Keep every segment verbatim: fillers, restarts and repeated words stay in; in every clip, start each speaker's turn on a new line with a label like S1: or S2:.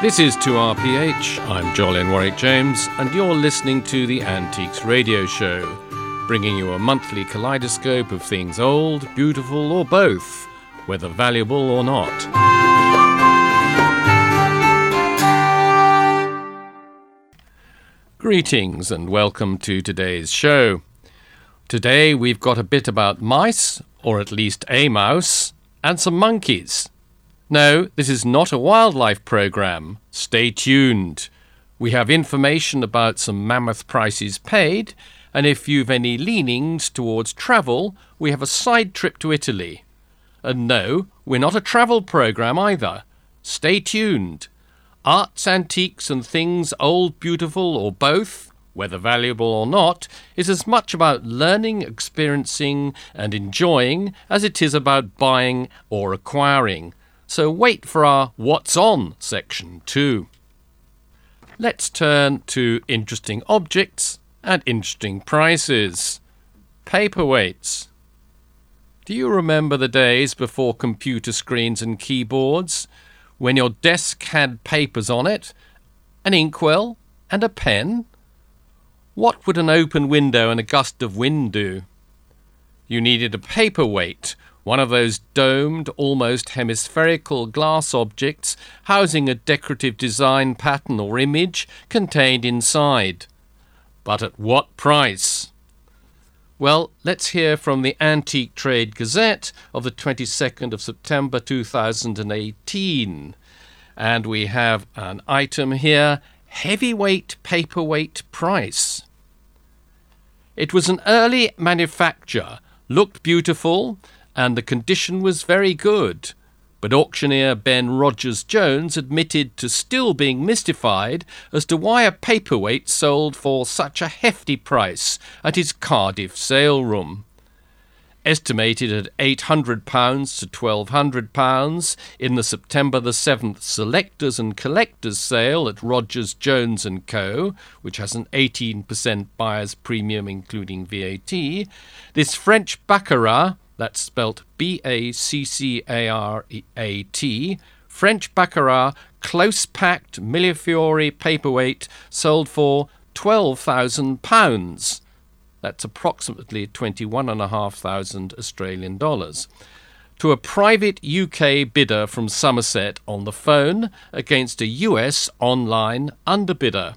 S1: This is two R P H, I'm Jolyon Warwick-James, and you're listening to the Antiques Radio Show, bringing you a monthly kaleidoscope of things old, beautiful, or both, whether valuable or not. Greetings and welcome to today's show. Today we've got a bit about mice, or at least a mouse, and some monkeys. No, this is not a wildlife program. Stay tuned. We have information about some mammoth prices paid, and if you've any leanings towards travel, we have a side trip to Italy. And no, we're not a travel program either. Stay tuned. Arts, antiques and things old, beautiful or both, whether valuable or not, is as much about learning, experiencing and enjoying as it is about buying or acquiring. So wait for our What's On section too. Let's turn to interesting objects and interesting prices. Paperweights. Do you remember the days before computer screens and keyboards, when your desk had papers on it, an inkwell and a pen? What would an open window and a gust of wind do? You needed a paperweight, one of those domed, almost hemispherical glass objects housing a decorative design pattern or image contained inside. But at what price? Well, let's hear from the Antique Trade Gazette of the twenty-second of September two thousand eighteen. And we have an item here, heavyweight paperweight price. It was an early manufacture, looked beautiful, and the condition was very good, but auctioneer Ben Rogers-Jones admitted to still being mystified as to why a paperweight sold for such a hefty price at his Cardiff sale room. Estimated at eight hundred pounds to twelve hundred pounds in the September the seventh Selectors and Collectors sale at Rogers-Jones and Co., which has an eighteen percent buyer's premium including V A T, this French Baccarat, that's spelt B A C C A R A T, French Baccarat close-packed Millefiori paperweight sold for twelve thousand pounds. That's approximately twenty-one thousand five hundred Australian dollars. To a private U K bidder from Somerset on the phone against a U S online underbidder.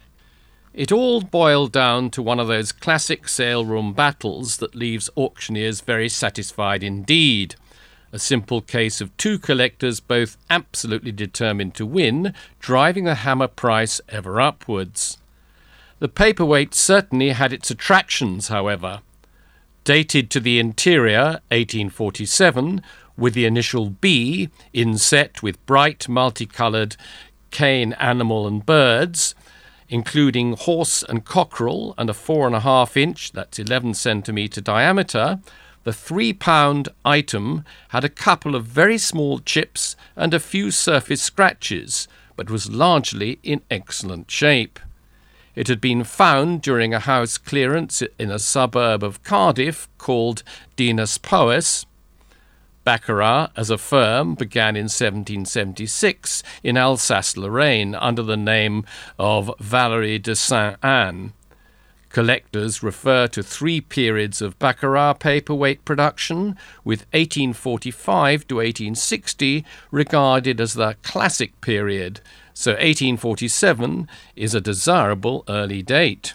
S1: It all boiled down to one of those classic sale room battles that leaves auctioneers very satisfied indeed. A simple case of two collectors both absolutely determined to win, driving the hammer price ever upwards. The paperweight certainly had its attractions, however. Dated to the interior, eighteen forty-seven, with the initial B inset with bright multicoloured cane animal and birds, including horse and cockerel, and a four and a half inch, that's eleven centimetre diameter, the three-pound item had a couple of very small chips and a few surface scratches, but was largely in excellent shape. It had been found during a house clearance in a suburb of Cardiff called Dinas Powys. Baccarat, as a firm, began in seventeen seventy-six in Alsace-Lorraine under the name of Valerie de Saint-Anne. Collectors refer to three periods of Baccarat paperweight production, with eighteen forty-five to eighteen sixty regarded as the classic period, so eighteen forty-seven is a desirable early date.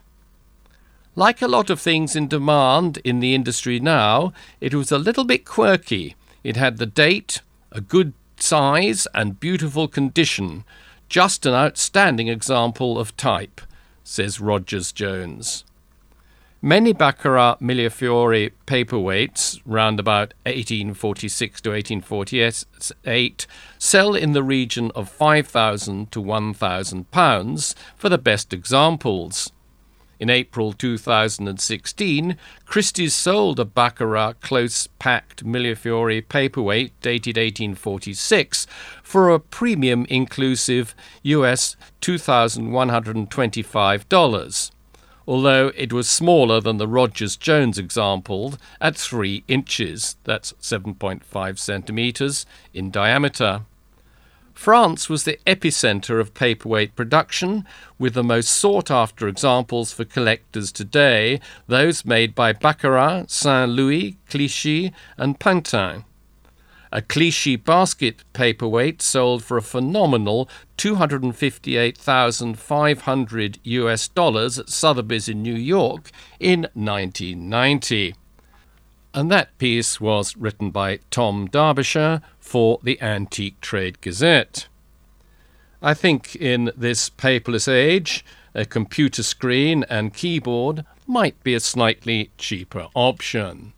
S1: Like a lot of things in demand in the industry now, it was a little bit quirky. It had the date, a good size and beautiful condition, just an outstanding example of type, says Rogers-Jones. Many Baccarat Millefiori paperweights, round about eighteen forty-six to eighteen forty-eight, sell in the region of five thousand to one thousand pounds for the best examples. In April two thousand sixteen, Christie's sold a Baccarat close-packed Millefiori paperweight dated eighteen forty-six for a premium inclusive U S two thousand one hundred twenty-five dollars, although it was smaller than the Rogers-Jones example at three inches, that's seven point five centimetres, in diameter. France was the epicentre of paperweight production, with the most sought-after examples for collectors today, those made by Baccarat, Saint-Louis, Clichy and Pantin. A Clichy basket paperweight sold for a phenomenal two hundred fifty-eight thousand five hundred U S dollars at Sotheby's in New York in nineteen ninety. And that piece was written by Tom Derbyshire for the Antique Trade Gazette. I think in this paperless age, a computer screen and keyboard might be a slightly cheaper option.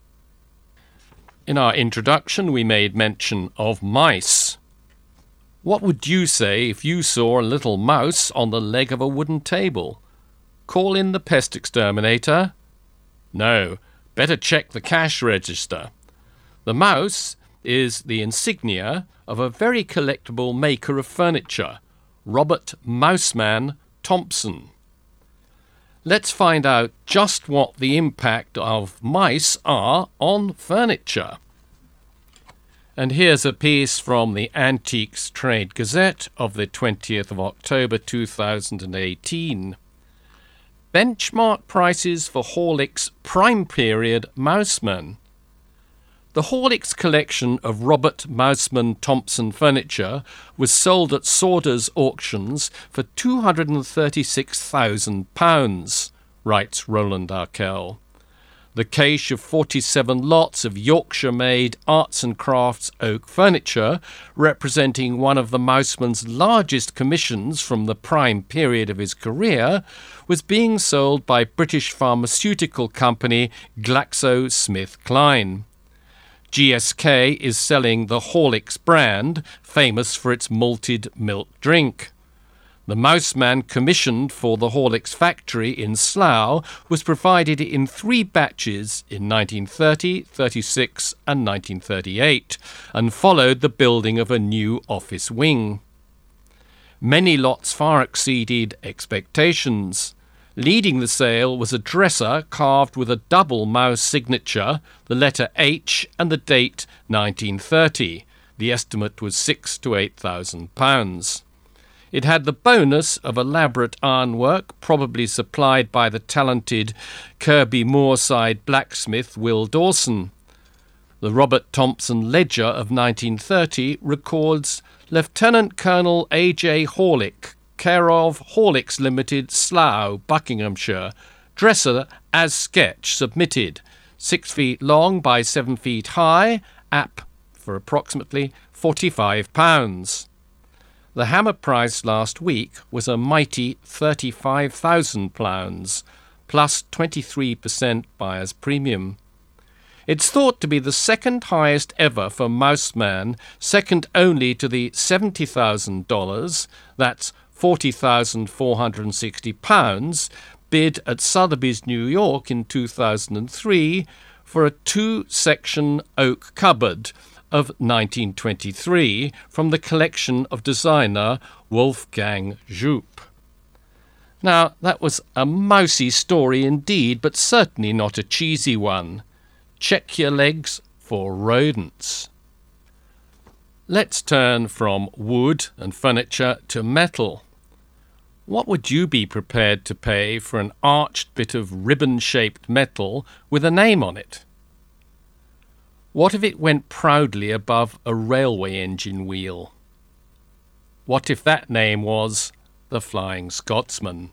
S1: In our introduction, we made mention of mice. What would you say if you saw a little mouse on the leg of a wooden table? Call in the pest exterminator? No. Better check the cash register. The mouse is the insignia of a very collectible maker of furniture, Robert Mouseman Thompson. Let's find out just what the impact of mice are on furniture. And here's a piece from the Antiques Trade Gazette of the twentieth of October two thousand eighteen. Benchmark prices for Horlicks Prime Period Mouseman. The Horlicks collection of Robert Mouseman Thompson furniture was sold at Saunders auctions for two hundred thirty-six thousand pounds, writes Roland Arkell. The cache of forty-seven lots of Yorkshire-made arts and crafts oak furniture, representing one of the Mouseman's largest commissions from the prime period of his career, was being sold by British pharmaceutical company GlaxoSmithKline. G S K is selling the Horlicks brand, famous for its malted milk drink. The Mouseman commissioned for the Horlicks factory in Slough was provided in three batches in nineteen thirty, thirty-six and nineteen thirty-eight, and followed the building of a new office wing. Many lots far exceeded expectations. Leading the sale was a dresser carved with a double mouse signature, the letter H and the date nineteen thirty. The estimate was six to eight thousand pounds. It had the bonus of elaborate ironwork, probably supplied by the talented Kirby Moorside blacksmith Will Dawson. The Robert Thompson Ledger of nineteen thirty records Lieutenant Colonel A J Horlick, care of Horlicks Limited, Slough, Buckinghamshire, dresser as sketch submitted, six feet long by seven feet high, app for approximately forty-five pounds. The hammer price last week was a mighty thirty-five thousand pounds, plus twenty-three percent buyer's premium. It's thought to be the second highest ever for Mouseman, second only to the seventy thousand dollars, that's forty thousand four hundred sixty pounds, bid at Sotheby's, New York in two thousand three for a two-section oak cupboard of nineteen twenty-three from the collection of designer Wolfgang Joop. Now, that was a mousy story indeed, but certainly not a cheesy one. Check your legs for rodents. Let's turn from wood and furniture to metal. What would you be prepared to pay for an arched bit of ribbon-shaped metal with a name on it? What if it went proudly above a railway engine wheel? What if that name was the Flying Scotsman?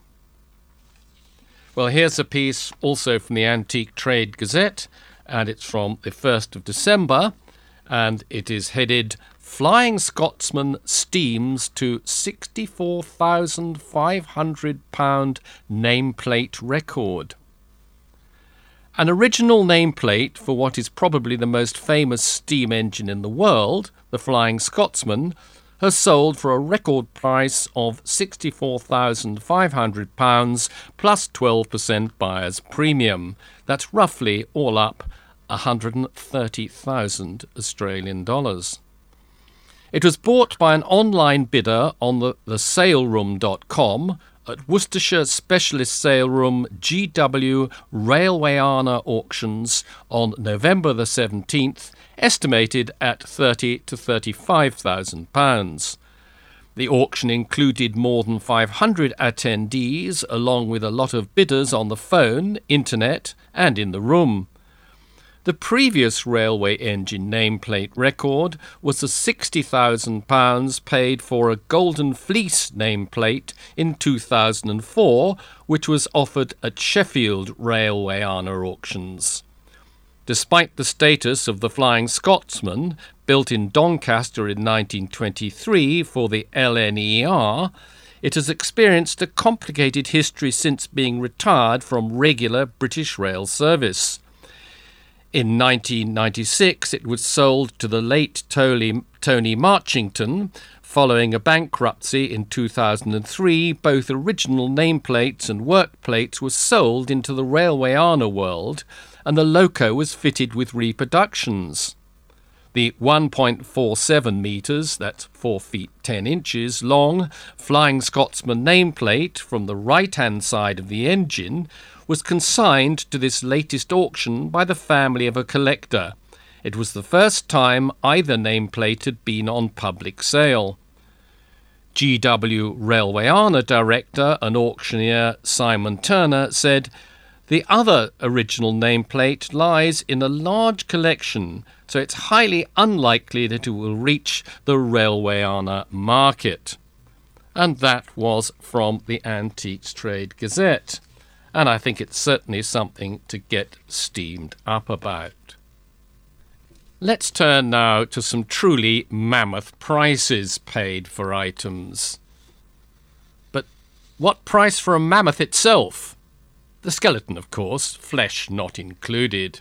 S1: Well, here's a piece also from the Antique Trade Gazette, and it's from the first of December, and it is headed Flying Scotsman Steams to sixty-four thousand five hundred pounds nameplate record. An original nameplate for what is probably the most famous steam engine in the world, the Flying Scotsman, has sold for a record price of sixty-four thousand five hundred pounds plus twelve percent buyer's premium. That's roughly, all up, one hundred thirty thousand Australian dollars. It was bought by an online bidder on the, the sale room dot com at Worcestershire Specialist Sale Room G W Railwayana Auctions on November the seventeenth, estimated at thirty to thirty-five thousand pounds. The auction included more than five hundred attendees, along with a lot of bidders on the phone, internet, and in the room. The previous railway engine nameplate record was the sixty thousand pounds paid for a Golden Fleece nameplate in two thousand four, which was offered at Sheffield Railwayana auctions. Despite the status of the Flying Scotsman, built in Doncaster in nineteen twenty-three for the L N E R, it has experienced a complicated history since being retired from regular British rail service. In nineteen ninety-six, it was sold to the late Tony, Tony Marchington. Following a bankruptcy in two thousand three, both original nameplates and workplates were sold into the Railwayana world, and the loco was fitted with reproductions. The one point four seven metres, that's four feet ten inches, long Flying Scotsman nameplate from the right-hand side of the engine was consigned to this latest auction by the family of a collector. It was the first time either nameplate had been on public sale. G W Railwayana director and auctioneer Simon Turner said, "The other original nameplate lies in a large collection, so it's highly unlikely that it will reach the Railwayana market." And that was from the Antiques Trade Gazette. And I think it's certainly something to get steamed up about. Let's turn now to some truly mammoth prices paid for items. But what price for a mammoth itself? The skeleton, of course, flesh not included.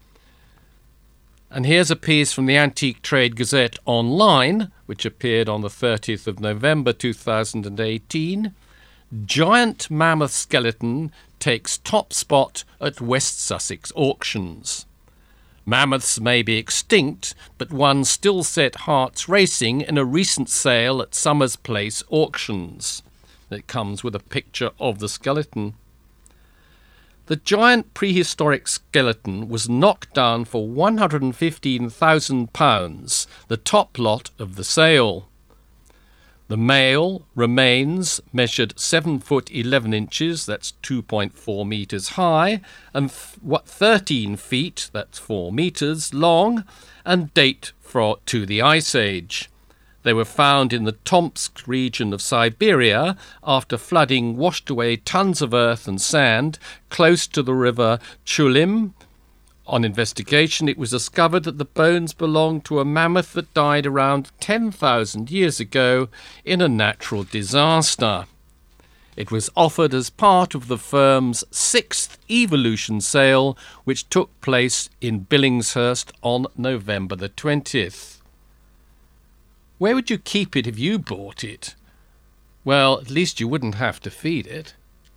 S1: And here's a piece from the Antique Trade Gazette online, which appeared on the thirtieth of November two thousand eighteen. Giant mammoth skeleton takes top spot at West Sussex auctions. Mammoths may be extinct, but one still set hearts racing in a recent sale at Summers Place auctions. It comes with a picture of the skeleton. The giant prehistoric skeleton was knocked down for one hundred fifteen thousand pounds, the top lot of the sale. The male remains measured seven foot eleven inches, that's two point four metres high, and th- what thirteen feet, that's four metres long, and date for, to the Ice Age. They were found in the Tomsk region of Siberia after flooding washed away tons of earth and sand close to the river Chulim. On investigation, it was discovered that the bones belonged to a mammoth that died around ten thousand years ago in a natural disaster. It was offered as part of the firm's sixth Evolution sale, which took place in Billingshurst on November the twentieth. Where would you keep it if you bought it? Well, at least you wouldn't have to feed it.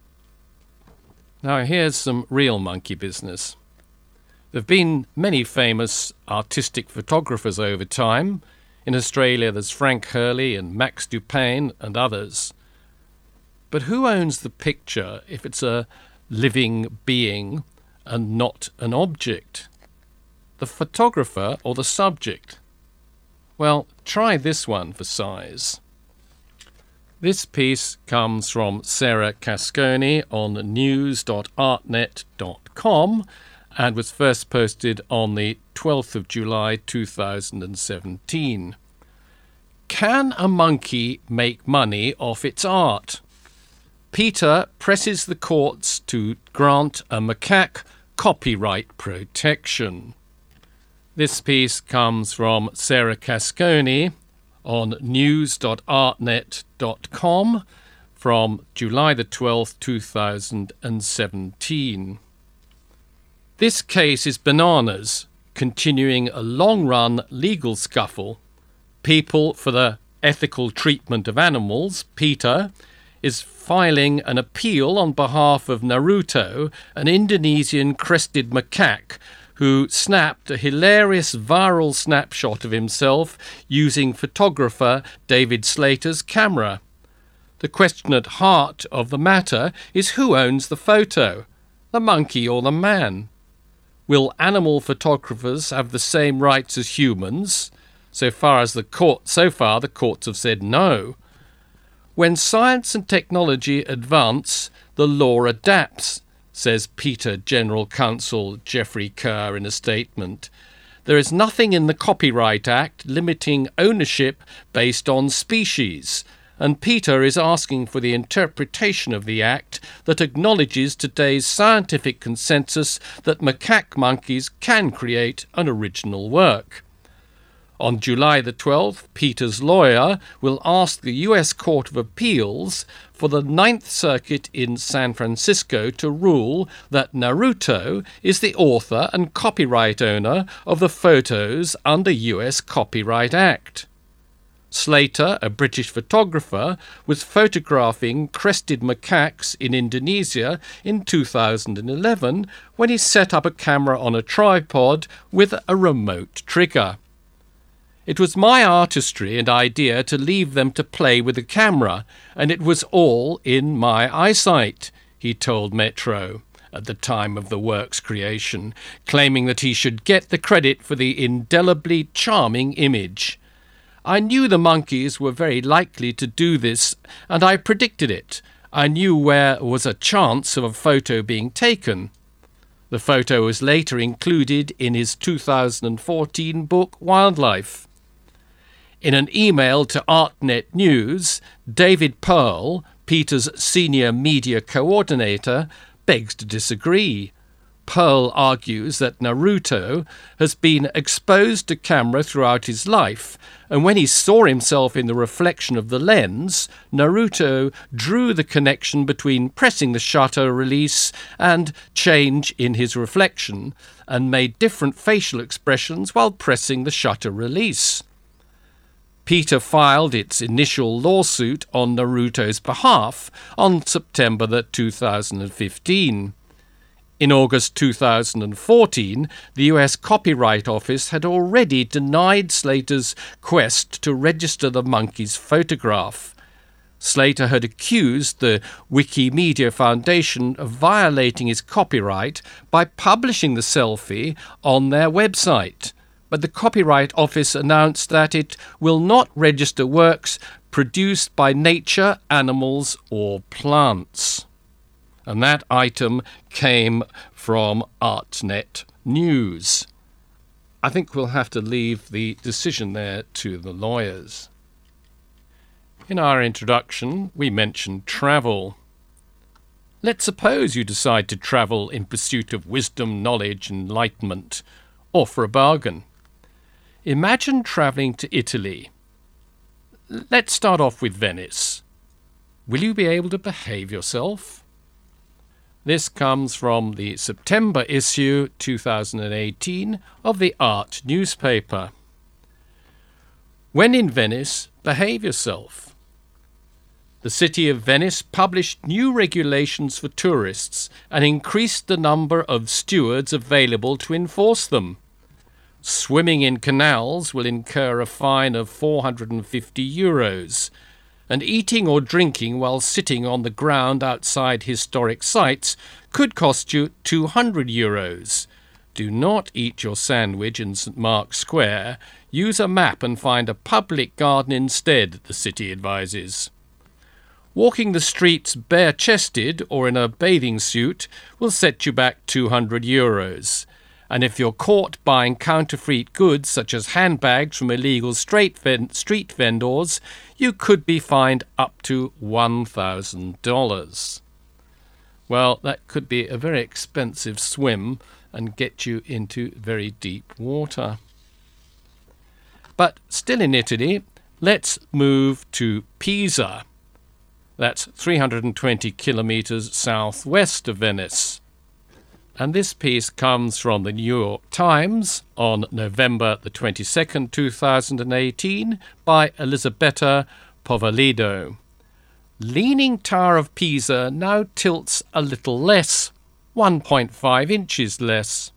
S1: Now here's some real monkey business. There have been many famous artistic photographers over time. In Australia there's Frank Hurley and Max Dupain and others. But who owns the picture if it's a living being and not an object? The photographer or the subject? Well, try this one for size. This piece comes from Sarah Casconi on news dot artnet dot com and was first posted on the twelfth of July two thousand seventeen. Can a monkey make money off its art? Peter presses the courts to grant a macaque copyright protection. This piece comes from Sarah Casconi on news dot artnet dot com from July the twelfth, two thousand seventeen. This case is bananas, continuing a long-run legal scuffle. People for the Ethical Treatment of Animals, PETA, is filing an appeal on behalf of Naruto, an Indonesian crested macaque who snapped a hilarious viral snapshot of himself using photographer David Slater's camera. The question at heart of the matter is who owns the photo, the monkey or the man? Will animal photographers have the same rights as humans? So far as the court, so far the courts have said no. When science and technology advance, the law adapts, says Peter General Counsel Geoffrey Kerr in a statement. There is nothing in the Copyright Act limiting ownership based on species, and Peter is asking for the interpretation of the Act that acknowledges today's scientific consensus that macaque monkeys can create an original work. On July the twelfth, Peter's lawyer will ask the U S Court of Appeals for the Ninth Circuit in San Francisco to rule that Naruto is the author and copyright owner of the photos under U S Copyright Act. Slater, a British photographer, was photographing crested macaques in Indonesia in two thousand eleven when he set up a camera on a tripod with a remote trigger. It was my artistry and idea to leave them to play with the camera, and it was all in my eyesight, he told Metro at the time of the work's creation, claiming that he should get the credit for the indelibly charming image. I knew the monkeys were very likely to do this, and I predicted it. I knew where was a chance of a photo being taken. The photo was later included in his two thousand fourteen book Wildlife. In an email to ArtNet News, David Pearl, Peter's senior media coordinator, begs to disagree. Pearl argues that Naruto has been exposed to camera throughout his life, and when he saw himself in the reflection of the lens, Naruto drew the connection between pressing the shutter release and change in his reflection, and made different facial expressions while pressing the shutter release. Peter filed its initial lawsuit on Naruto's behalf on September two thousand fifteen. In August two thousand fourteen, the U S Copyright Office had already denied Slater's quest to register the monkey's photograph. Slater had accused the Wikimedia Foundation of violating his copyright by publishing the selfie on their website. But the Copyright Office announced that it will not register works produced by nature, animals, or plants. And that item came from ArtNet News. I think we'll have to leave the decision there to the lawyers. In our introduction, we mentioned travel. Let's suppose you decide to travel in pursuit of wisdom, knowledge, enlightenment, or for a bargain. Imagine travelling to Italy. Let's start off with Venice. Will you be able to behave yourself? This comes from the September issue two thousand eighteen of the Art newspaper. When in Venice, behave yourself. The city of Venice published new regulations for tourists and increased the number of stewards available to enforce them. Swimming in canals will incur a fine of four hundred fifty euros, and eating or drinking while sitting on the ground outside historic sites could cost you two hundred euros. Do not eat your sandwich in St Mark's Square. Use a map and find a public garden instead, the city advises. Walking the streets bare-chested or in a bathing suit will set you back two hundred euros. And if you're caught buying counterfeit goods such as handbags from illegal street vendors, you could be fined up to one thousand dollars. Well, that could be a very expensive swim and get you into very deep water. But still in Italy, let's move to Pisa. That's three hundred twenty kilometres southwest of Venice. And this piece comes from the New York Times on November the twenty-second, two thousand eighteen, by Elisabetta Poverlido. Leaning Tower of Pisa now tilts a little less, one point five inches less.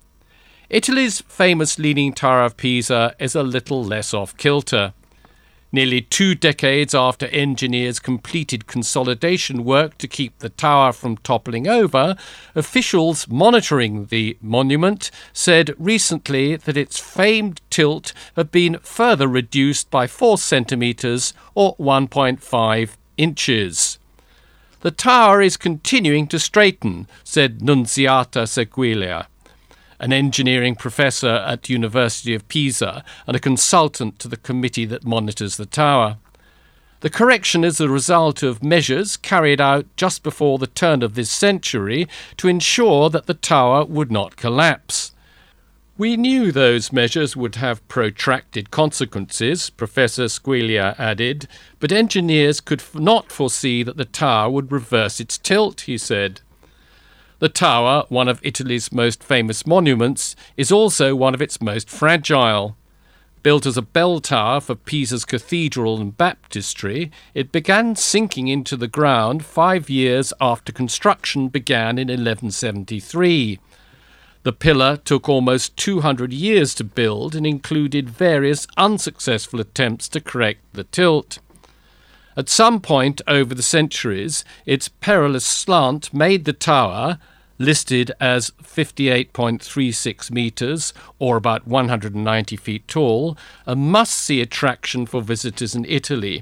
S1: Italy's famous Leaning Tower of Pisa is a little less off-kilter. Nearly two decades after engineers completed consolidation work to keep the tower from toppling over, officials monitoring the monument said recently that its famed tilt had been further reduced by four centimetres or one point five inches. The tower is continuing to straighten, said Nunziata Seguilia, an engineering professor at University of Pisa and a consultant to the committee that monitors the tower. The correction is the result of measures carried out just before the turn of this century to ensure that the tower would not collapse. We knew those measures would have protracted consequences, Professor Squiglia added, but engineers could not foresee that the tower would reverse its tilt, he said. The tower, one of Italy's most famous monuments, is also one of its most fragile. Built as a bell tower for Pisa's cathedral and baptistry, it began sinking into the ground five years after construction began in eleven seventy-three. The pillar took almost two hundred years to build and included various unsuccessful attempts to correct the tilt. At some point over the centuries, its perilous slant made the tower, listed as fifty-eight point three six metres or about one hundred ninety feet tall, a must-see attraction for visitors in Italy.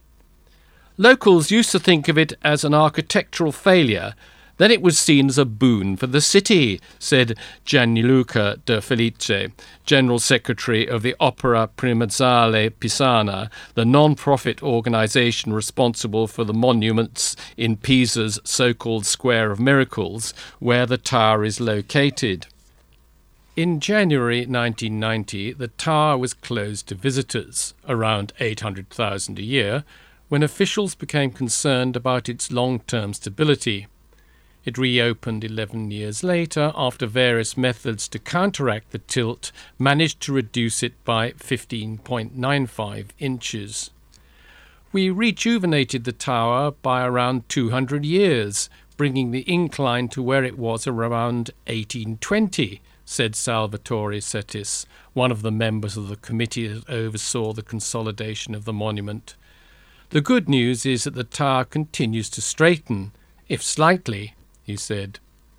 S1: Locals used to think of it as an architectural failure. Then it was seen as a boon for the city, said Gianluca De Felice, General Secretary of the Opera Primazzale Pisana, the non-profit organisation responsible for the monuments in Pisa's so-called Square of Miracles, where the tower is located. In January nineteen ninety, the tower was closed to visitors, around eight hundred thousand a year, when officials became concerned about its long-term stability. It reopened eleven years later after various methods to counteract the tilt managed to reduce it by fifteen point nine five inches. We rejuvenated the tower by around two hundred years, bringing the incline to where it was around eighteen twenty, said Salvatore Settis, one of the members of the committee that oversaw the consolidation of the monument. The good news is that the tower continues to straighten, if slightly, he said.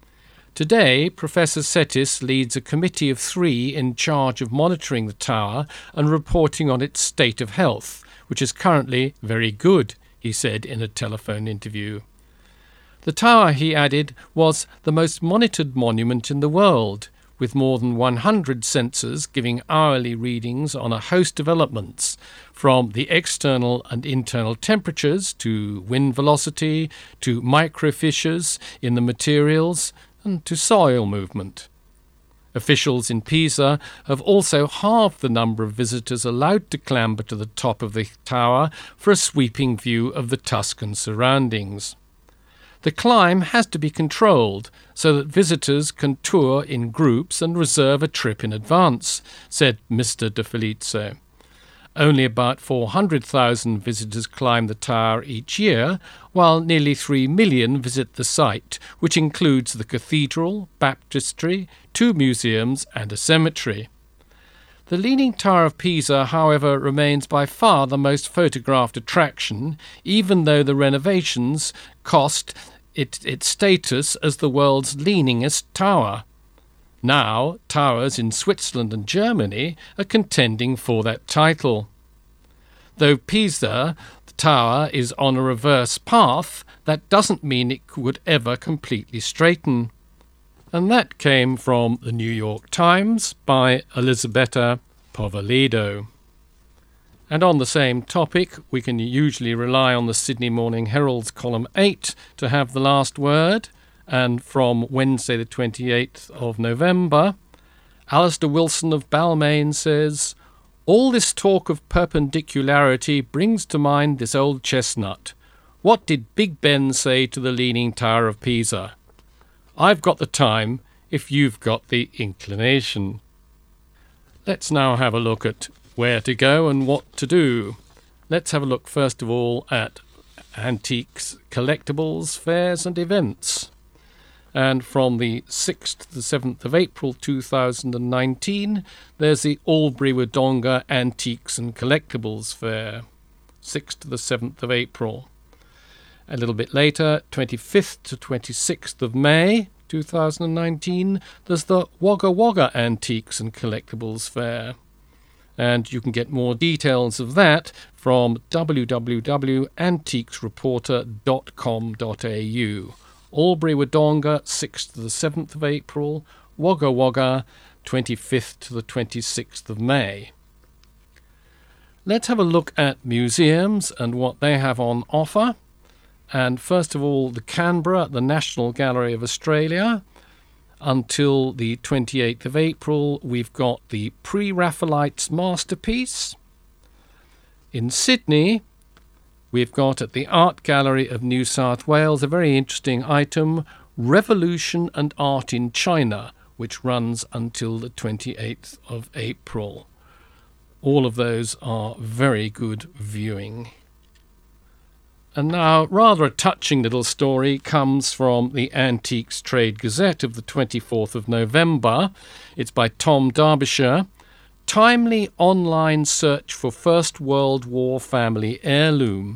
S1: Today, Professor Settis leads a committee of three in charge of monitoring the tower and reporting on its state of health, which is currently very good, he said in a telephone interview. The tower, he added, was the most monitored monument in the world, with more than one hundred sensors giving hourly readings on a host of elements, from the external and internal temperatures to wind velocity to microfissures in the materials and to soil movement. Officials in Pisa have also halved the number of visitors allowed to clamber to the top of the tower for a sweeping view of the Tuscan surroundings. The climb has to be controlled so that visitors can tour in groups and reserve a trip in advance, said Mister De Felice. Only about four hundred thousand visitors climb the tower each year, while nearly three million visit the site, which includes the cathedral, baptistry, two museums and a cemetery. The Leaning Tower of Pisa, however, remains by far the most photographed attraction, even though the renovations cost it its status as the world's leaningest tower. Now, towers in Switzerland and Germany are contending for that title. Though Pisa, the tower, is on a reverse path, that doesn't mean it would ever completely straighten. And that came from the New York Times by Elisabetta Poverlido. And on the same topic, we can usually rely on the Sydney Morning Herald's column eight to have the last word. And from Wednesday the twenty-eighth of November, Alistair Wilson of Balmain says, "All this talk of perpendicularity brings to mind this old chestnut. What did Big Ben say to the Leaning Tower of Pisa? I've got the time if you've got the inclination." Let's now have a look at where to go and what to do. Let's have a look first of all at antiques, collectibles, fairs and events. And from the sixth to the seventh of April two thousand nineteen, there's the Albury Wodonga Antiques and Collectibles Fair. sixth to the seventh of April. A little bit later, twenty-fifth to twenty-sixth of May two thousand nineteen, there's the Wagga Wagga Antiques and Collectibles Fair. And you can get more details of that from w w w dot antiques reporter dot com dot a u. Albury Wodonga, sixth to the seventh of April, Wagga Wagga, twenty-fifth to the twenty-sixth of May. Let's have a look at museums and what they have on offer. And first of all, the Canberra, the National Gallery of Australia. Until the twenty-eighth of April, we've got the Pre-Raphaelites Masterpiece. In Sydney, we've got at the Art Gallery of New South Wales a very interesting item, Revolution and Art in China, which runs until the twenty-eighth of April. All of those are very good viewing. And now, rather a touching little story comes from the Antiques Trade Gazette of the twenty-fourth of November. It's by Tom Derbyshire. Timely online search for First World War family heirloom.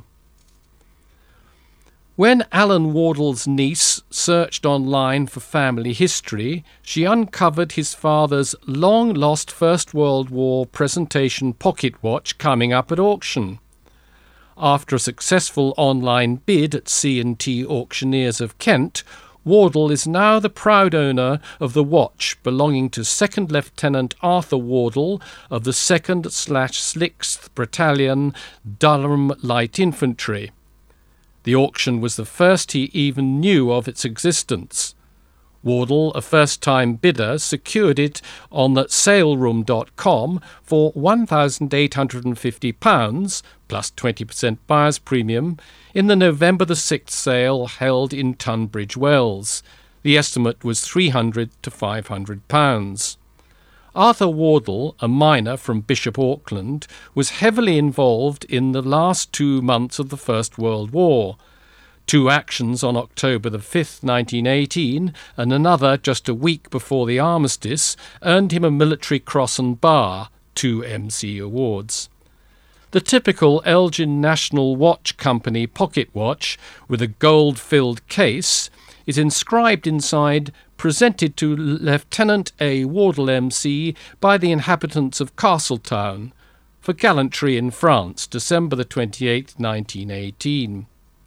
S1: When Alan Wardle's niece searched online for family history, she uncovered his father's long-lost First World War presentation pocket watch coming up at auction. After a successful online bid at C and T Auctioneers of Kent, Wardle is now the proud owner of the watch belonging to Second Lieutenant Arthur Wardle of the second slash sixth Battalion Durham Light Infantry. The auction was the first he even knew of its existence. Wardle, a first-time bidder, secured it on saleroom dot com for one thousand eight hundred fifty pounds, plus twenty percent buyer's premium, in the November the sixth sale held in Tunbridge Wells. The estimate was three hundred to five hundred pounds. Arthur Wardle, a miner from Bishop Auckland, was heavily involved in the last two months of the First World War. Two actions on October the fifth, nineteen eighteen, and another just a week before the armistice, earned him a Military Cross and Bar, two M C awards. The typical Elgin National Watch Company pocket watch, with a gold-filled case, is inscribed inside, presented to Lieutenant A. Wardle M C by the inhabitants of Castletown, for gallantry in France, December the twenty-eighth, nineteen eighteen.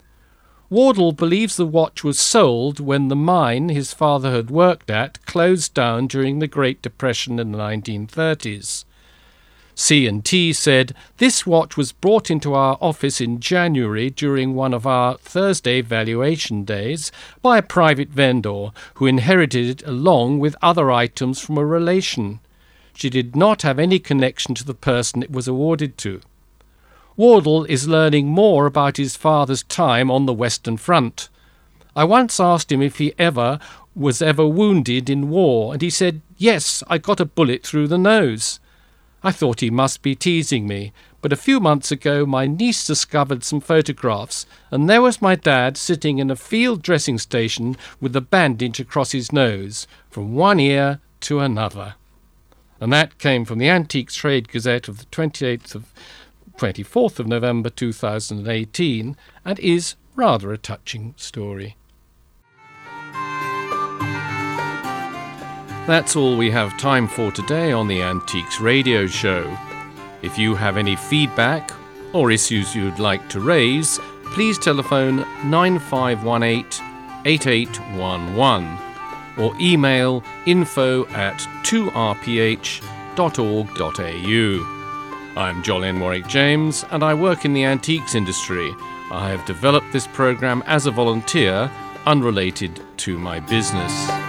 S1: Wardle believes the watch was sold when the mine his father had worked at closed down during the Great Depression in the nineteen thirties. C and T said, "This watch was brought into our office in January during one of our Thursday valuation days by a private vendor who inherited it along with other items from a relation. She did not have any connection to the person it was awarded to." Wardle is learning more about his father's time on the Western Front. I once asked him if he ever was ever wounded in war, and he said, "Yes, I got a bullet through the nose." I thought he must be teasing me, but a few months ago my niece discovered some photographs, and there was my dad sitting in a field dressing station with a bandage across his nose, from one ear to another. And that came from the Antiques Trade Gazette of the twenty-eighth of twenty-fourth of November two thousand eighteen, and is rather a touching story. That's all we have time for today on the Antiques Radio Show. If you have any feedback or issues you'd like to raise, please telephone nine five one eight, eight eight one one or email info at two r p h dot org dot a u. I'm Jolyon Warwick-James, and I work in the antiques industry. I have developed this program as a volunteer, unrelated to my business.